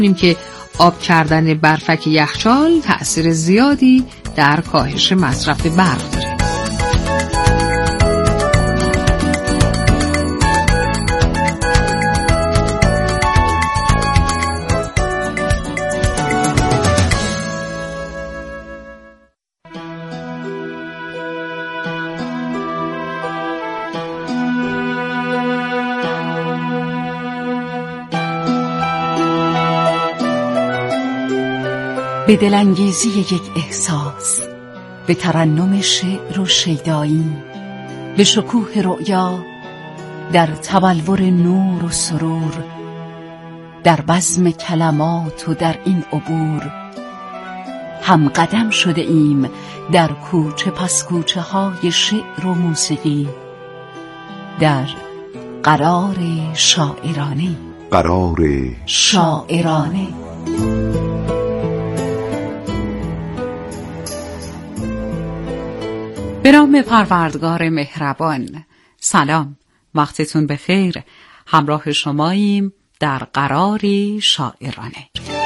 که آب کردن برفک یخچال تأثیر زیادی در کاهش مصرف برق داره. به دلانگیزی یک احساس، به ترنم شعر و شیدایی، به شکوه رؤیا، در تبلور نور و سرور، در بزم کلمات و در این عبور، هم قدم شده ایم در کوچه پس کوچه های شعر و موسیقی، در قرار شاعرانه. قرار شاعرانه. به نام پروردگار مهربان. سلام، وقتتون بخیر. همراه شماییم در قراری شاعرانه.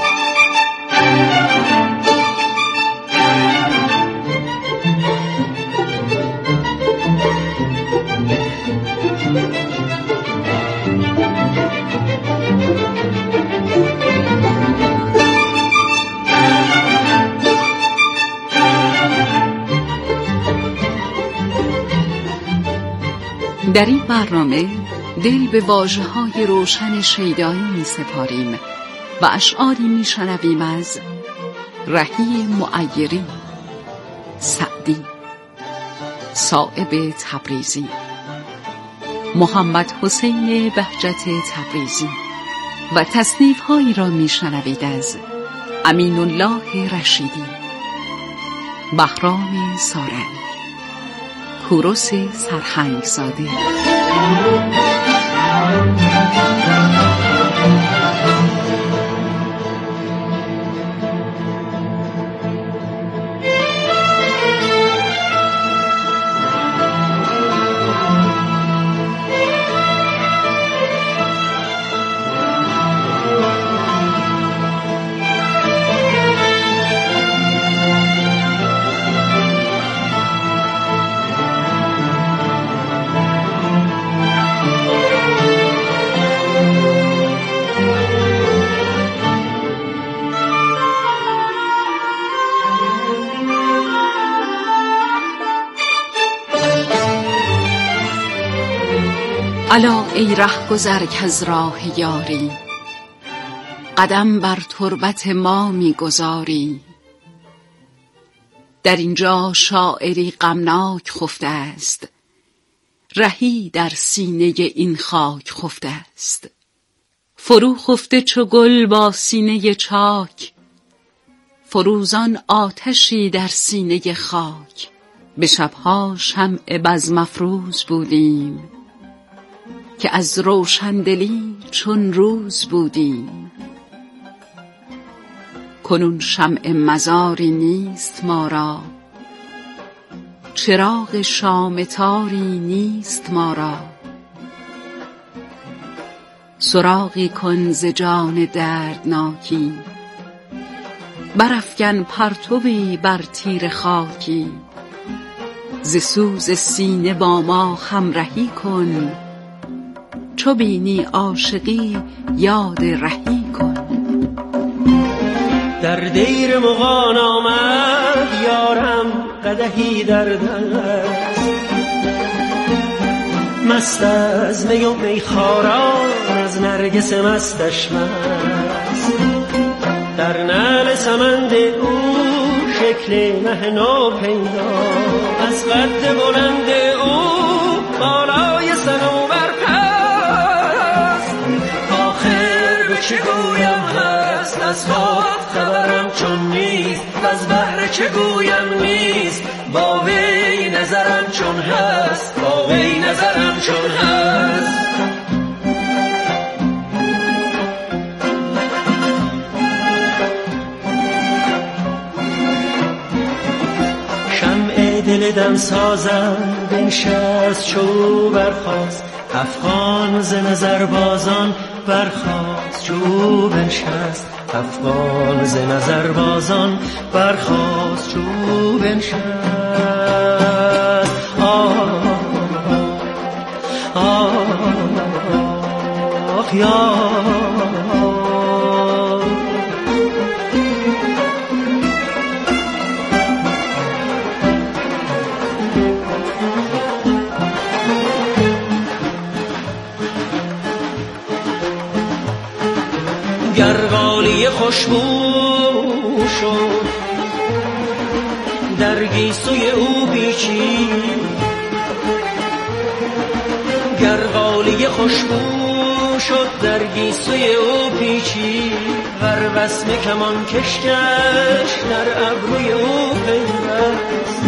در این برنامه دل به واژه‌های روشن شیدایی می‌سپاریم و اشعاری می‌شنویم از رهی معیری، سعدی، صائب تبریزی، محمد حسین بهجت تبریزی و تصنیف‌هایی را می‌شنوید از امین الله رشیدی، بهرام سارنگ، کوروش سرهنگزاده. الا ای ره گذر کز راه یاری، قدم بر تربت ما می‌گذاری. در اینجا شاعری غمناک خفته است، رهی در سینه این خاک خفته است. فرو خفته چو گل با سینه چاک، فروزان آتشی در سینه خاک. به شبها شمع بزم افروز بودیم، که از روشندلی چون روز بودیم. کنون شمع مزاری نیست ما را، چراغ شامه تاری نیست ما را. سراغی کن ز جان دردناکی، برافکن پرتوی بر تیر خاکی. ز سوز سینه با ما همرهی کن، چو بینی عاشقی یاد رهی کن. در دیر مغان آمد یارم قدحی در دست، مست از می و میخواران از نرگس مستش مست. در نعل سمند او شکل مه نو پیدا، از قد بلند او بالای صنوبر پست. آخر به چه گویم هست، از خود خبرم چون نیست، و از بحر چه گویم نیست. با وی نظرم چون هست، با وی نظرم چون هست. شمع دل دم سازم بنشست چو برخاست، افغان ز نظر بازان برخاست چو بنشست. افغان ز نظربازان برخاست چو بنشست. آه یا گرغالی خوشبو شد در گیسوی او پیچید، گرغالی خوشبو شد در گیسوی او پیچید، ور وسم کمان کشکش در ابروی او پیوست.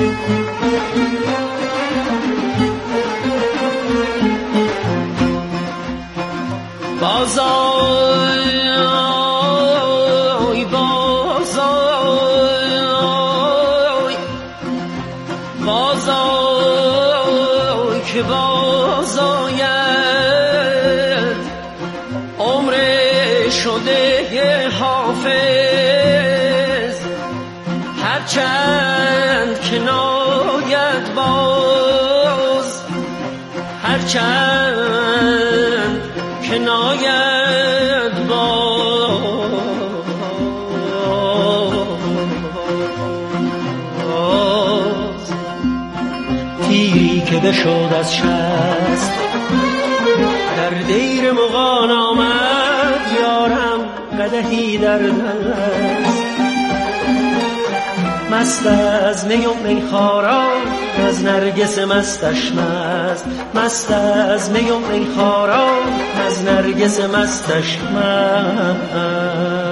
بازای که بازاید عمر شده حافظ، هرچند که ناید باز، هرچند که ناید باز. تیری که بشد از شست در دیر مغان آمد، یارم قدحی در دست. مست از می و میخواران از نرگس مستش مست، مست از می و میخواران از نرگس مستش مست.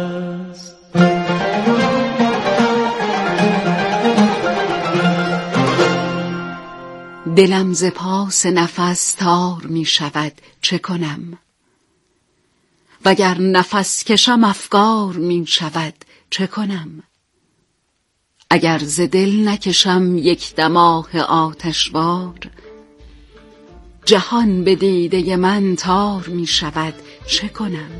دلم ز پاس نفس تار می شود چه کنم، وگر نفس کشم افگار می شود چه کنم. اگر ز دل نکشم یک دماه آتشبار، جهان به دیده من تار می شود چه کنم.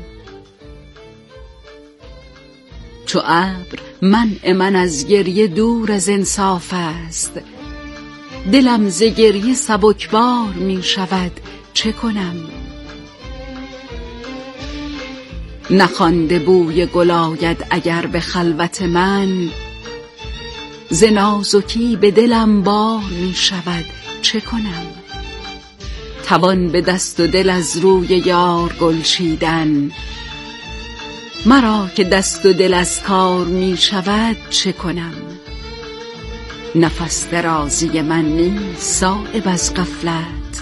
چو ابر منع من از گریه دور از انصاف است، دلم ز گریه سبکبار می شود چه کنم. نخوانده بوی گل آید اگر به خلوت من، ز نازکی به دلم بار می شود چه کنم. توان به دست و دل از روی یار گل چیدن، مرا که دست و دل از کار می شود چه کنم. نفس درازی من نیست صایب از غفلت،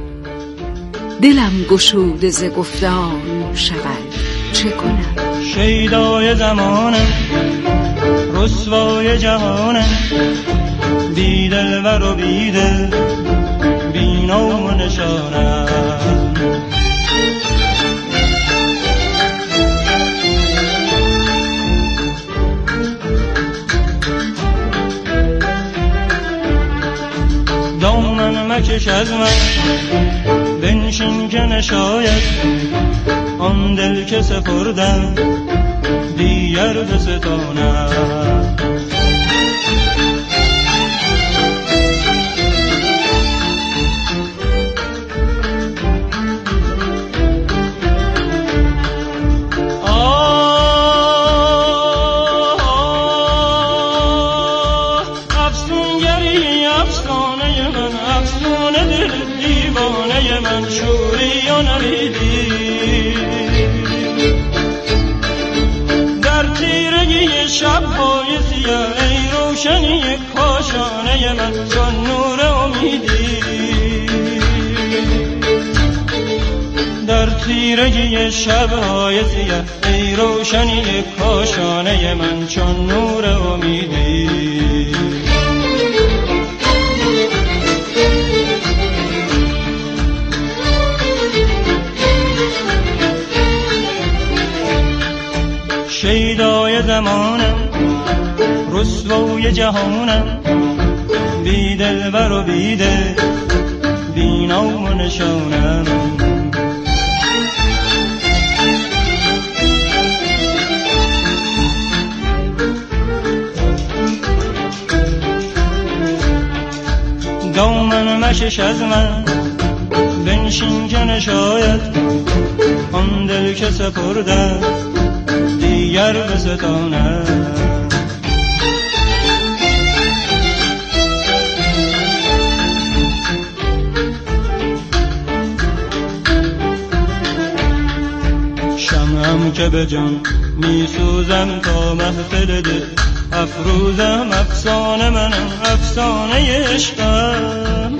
دلم گشوده ز گفتار می شود چه کنم. شیدای زمانم رسوای جهانم، بی دلبر و بی دل بی نام و نشانم. دامن مکش از من بنشین که نشاید، آن دل که سپردم دیگر بستانم. افسونگری افسانه من، افسونه دل دیوانه من، شوری و نویدی در تیرگی شب‌های سیاه، ای روشنی کاشانه من، چون نور امیدی در تیرگی شب‌های سیاه، ای روشنی کاشانه من، چون نور امیدی. شیدای زمانم رسوای جهانم، بی دلبر و بی دل بی نام و نشانم. مشش از من، بنشین که نشاید آن دل که سپردم دیگر بستاند. شمعم که به جان می سوزم تا محفل دل افروزم، افسانه منم افسانه عشقم.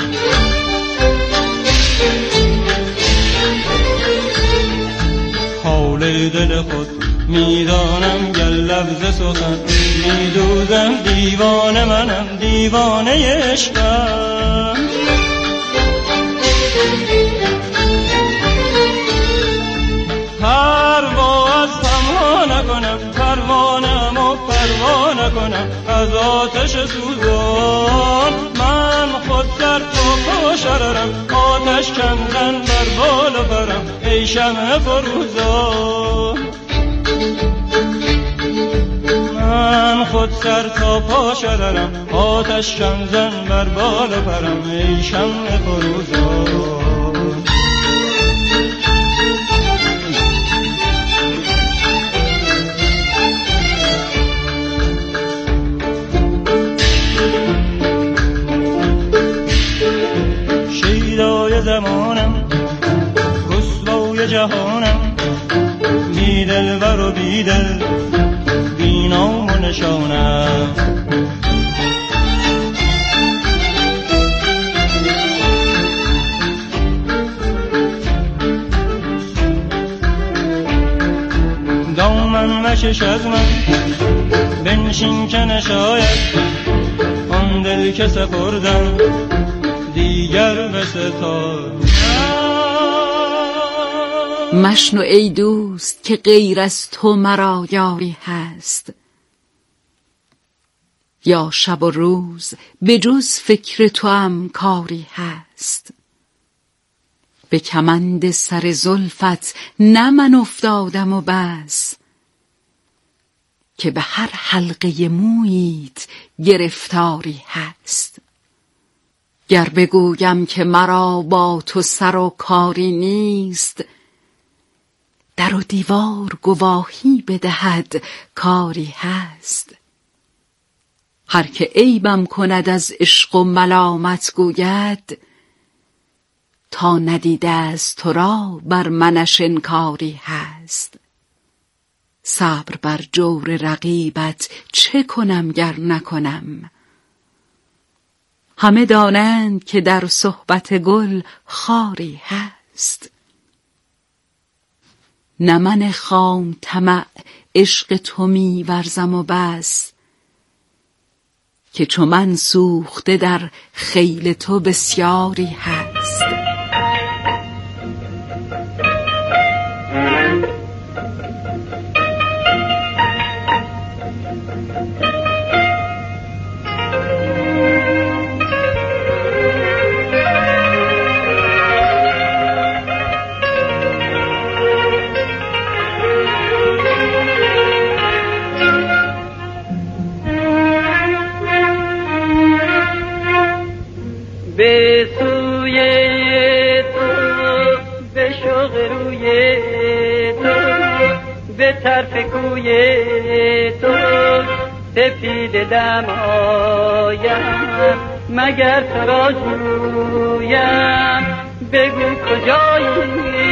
حال دل خود میدانم گر لفظ سخن میدوزم، دیوانه منم دیوانه عشقم. پرواز تنها نکنم، پروانم و پروا نکنم از آتش سوزان. من خود سر تو پاشرم، آتش کندن بر بال و پرم ای شمع فروزان. من خود سر تا پا شررم، آتش کندن بر بال و پرم ای شمع فروزان. زمانم رسوای جهانم، بی دلبر و بی دل بی نام و نشانم. دامن مشش از من، بنشین که نشاید آن دل که سپردم دیگر بستان. مشنو ای دوست که غیر از تو مرا یاری هست، یا شب و روز به جز فکر تو هم کاری هست. به کمند سر زلفت نه من افتادم و بس، که به هر حلقه موییت گرفتاری هست. گر بگویم که مرا با تو سر و کاری نیست، در و دیوار گواهی بدهد کاری هست. هر که عیبم کند از عشق و ملامت گوید، تا ندیده از تو را بر منش انکاری هست. صبر بر جور رقیبت چه کنم گر نکنم، همه دانند که در صحبت گل خاری هست. نه من خام طمع عشق تو می ورزم و بس، که چو من سوخته در خیل تو بسیاری هست. به سوی تو، به شوق روی تو، به طرف کوی تو، سپید دم آیم مگر تو را جویم. بگو کجایی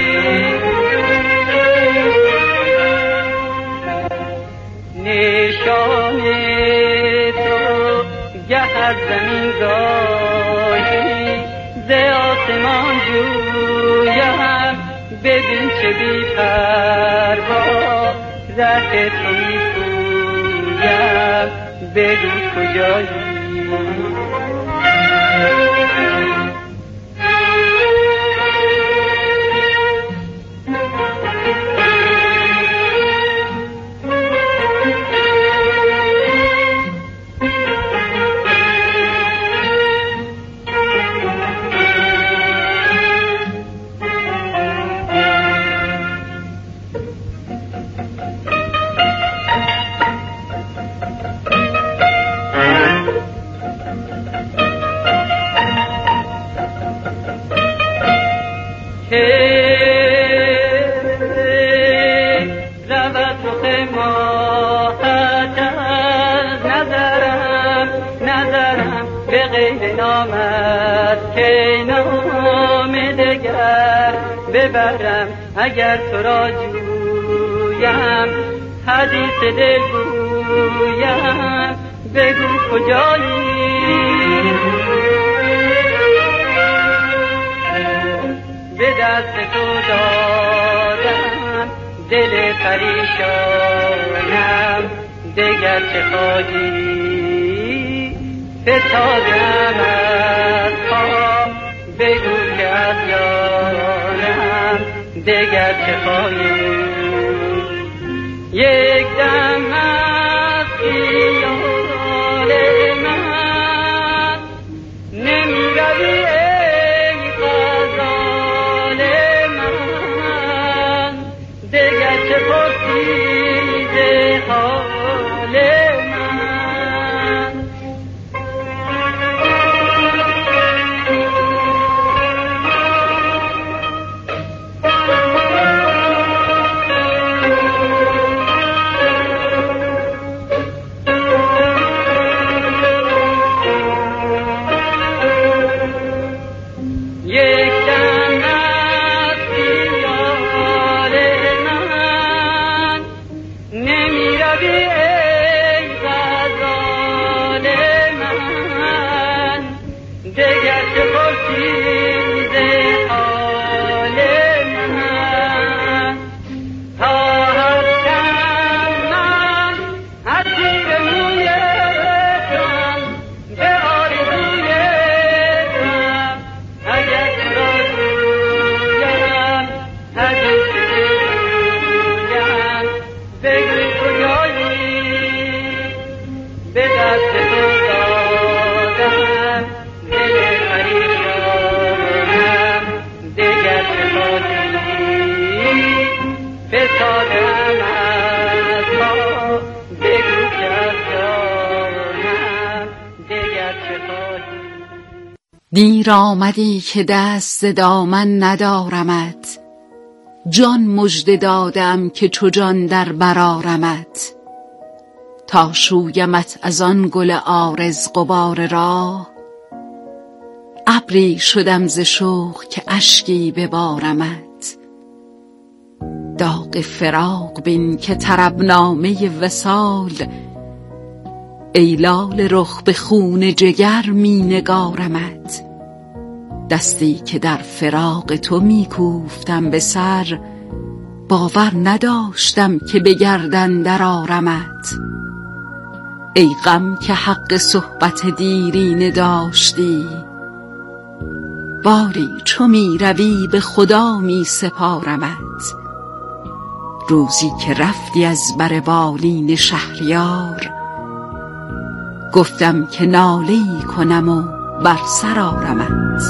نشان تو، گه از زمین گاهی ز آسمان جویم. ببین چه بی پروا ره تو می پویم. بگو کجایی رخ ماهت از نظرم به غیر نامت که نام دگر ببرم. اگر تو را جویم حدیث دل گویم بگو کجایی. به دست تو دادم دل پریشانم دگر چه خواهی. فتادم از پا بگو که از جانم دگر چه خواهی. یک دم از خیال من نمی روی ای غزال من دگر چه پرسیز حال من. دیر آمدی که دست دامن ندارمت، جان مژده دادم که چو جان در برآرمت. تا شویمت از آن گل عارض غبار راه، ابری شدم ز شوق که اشکی ببارمت. داغ فراق بین که طربنامه وصال، ای لاله رخ به خون جگر می نگارمت. دستی که در فراق تو می کوفتم به سر، باور نداشتم که به گردن در آرمت. ای غم که حق صحبت دیرینه داشتی، باری چو می روی به خدا می سپارمت. روزی که رفتی از بر بالین شهریار، گفتم که ناله‌ای کنم و بر سر آرمت.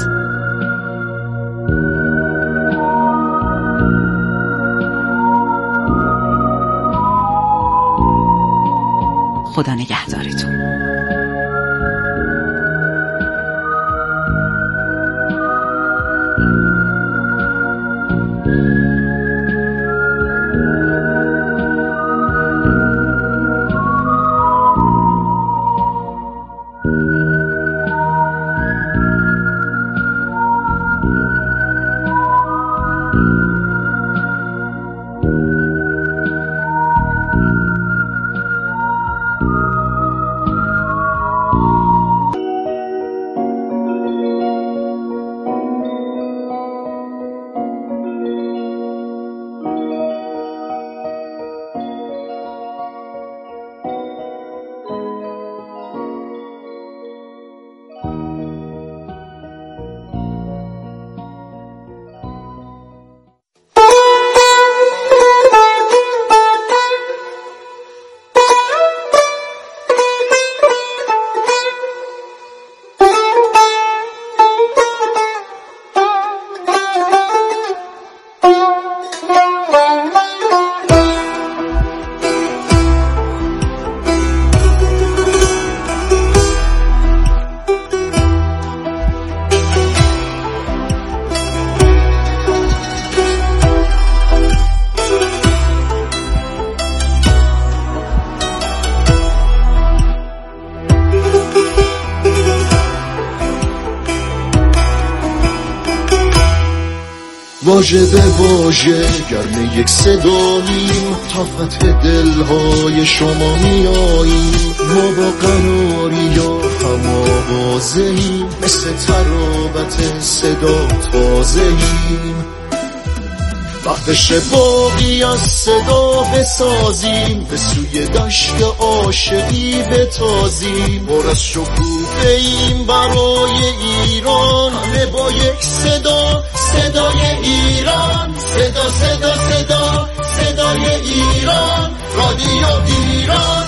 خدا نگهدارتون. واژه به واژه گرم یک صداییم، تا فتح دلهای شما میاییم. ما با قناری یا هم آوازه‌ایم، مثل ترابت صدا تازه‌ایم. وقتش باقی از صدا بسازیم، به سوی دشت عاشقی بتازیم. پر از شکوفه‌ایم برای ایران، همه با یک صدا، صدای ایران. صدا صدا صدا صدای ایران، رادیو ایران.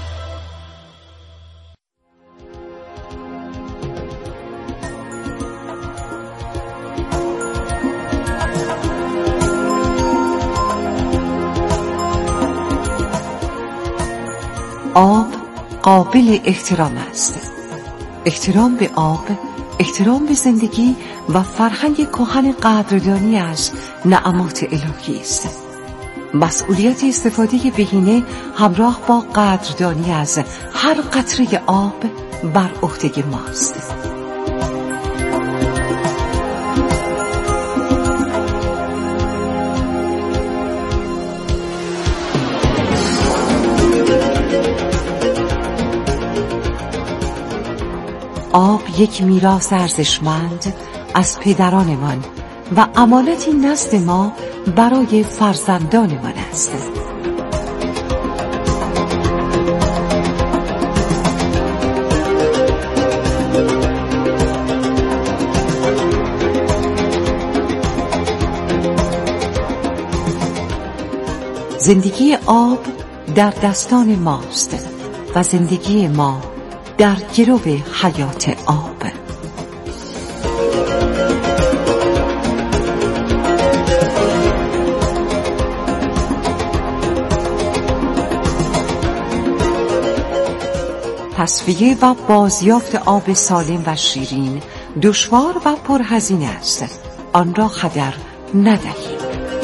آب قابل احترام است. احترام به آب، احترام به زندگی و فرهنگ کهن قدردانی از نعمات الهی است. مسئولیت استفاده بهینه همراه با قدردانی از هر قطره آب بر عهده ماست. آب یک میراث ارزشمند از پدرانمان و امانتی نزد ما برای فرزندانمان است. زندگی آب در دستان ماست و زندگی ما در گرو حیات آب. تصفیه و بازیافت آب سالم و شیرین دشوار و پرهزینه است. آن را هدر ندهید.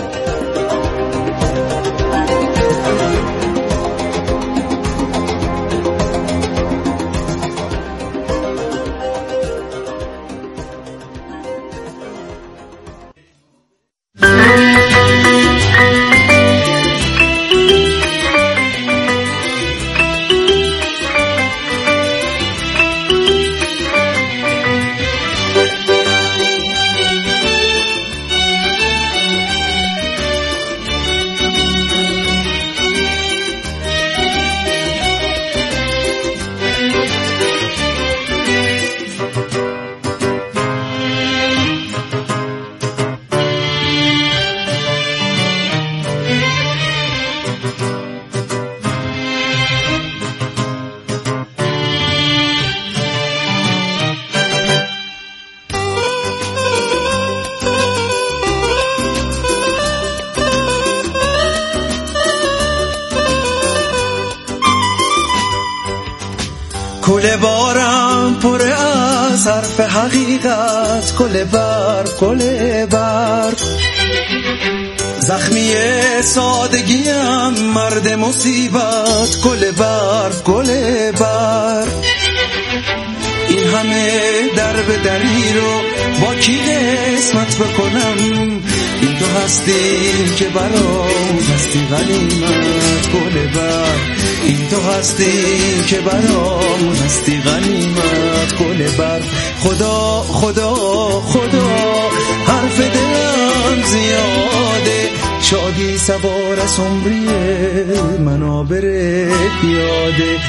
کوله بارم پر از حرف حقیقت، کوله بر زخمی سادگیم مرد مصیبت، کوله بر این همه در به دری رو با کی قسمت بکنم؟ این تو هستی که برام هستی غنیمت، کوله بر این تو هستی که برام هستی غنیمت، کوله بر خدا خدا خدا حرف دلم زیاده، شادی سوار از عمریه منابر پیاده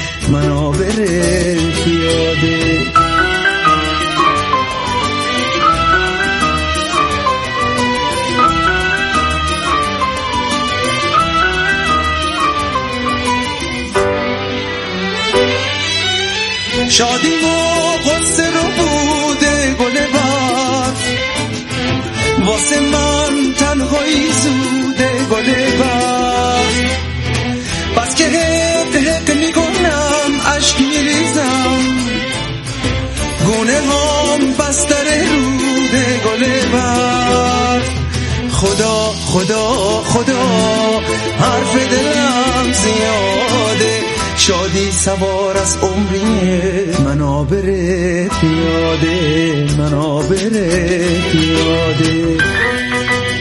شادی و قصه رو بوده گل بر، واسه من تنهایی زوده گل بر، بس که حق میکنم عشق میریزم، گونه هم بستر روده گل بر خدا خدا خدا حرف دلم زیاده، شادی سوار از عمریه منابر پیاده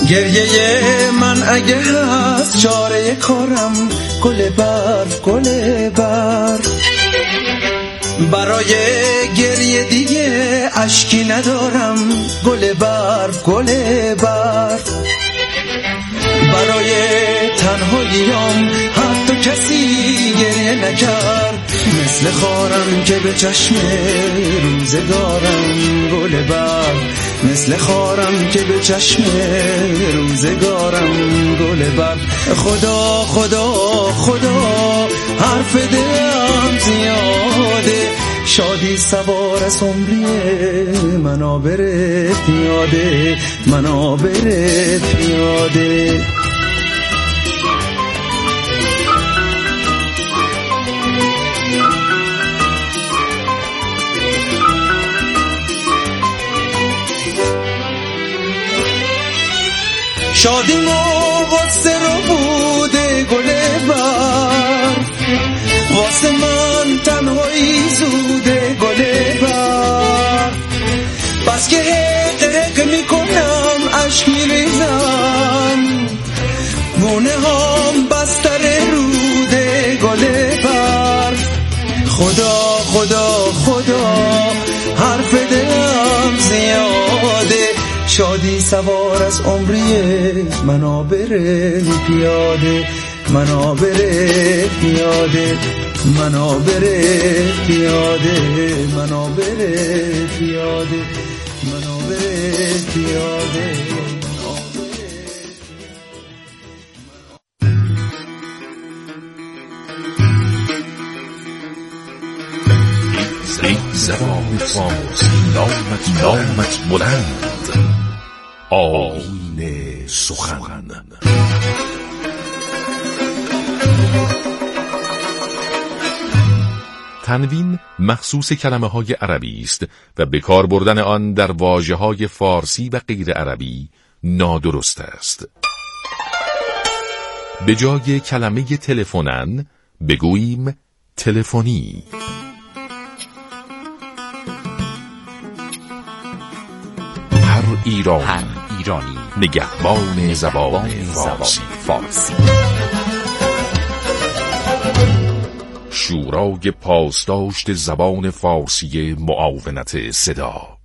گریه من اگه هست چاره کارم، گل برف گل برف. برای گریه دیگه اشکی ندارم، گل برف گل برف. برای تنهاییام حتی کسی گریه نکرد، مثل خارم که به چشم روزگارم، گل برف. مثل خارم که به چشم روزگارم، گل برف. خدا خدا خدا حرف دلم زیاده، شادی سوار از عمری منو بره پیاده، منو بره پیاده. شادی غصه رو بوده گل برف، واسه من تنهایی زوده گل برف. بس که حق حق میکنم اشک میریزم، گونه هم بستر روده گل برف. خدا خدا خدا حرف دلم زیاده، شادی سوار از عمری منو بره پیاده، منو بره پیاده، منو بره پیاده، منو بره پیاده، منو بره پیاده. ای زبان فارسی نامت بلند، آیین سخن. تنوین مخصوص کلمه‌های عربی است و به کار بردن آن در واژه‌های فارسی و غیر عربی نادرست است. به جای کلمه تلفنن بگوییم تلفنی. هر ایرانی نگهبان زبان فارسی. شورای پاسداشت زبان فارسی معاونت صدا.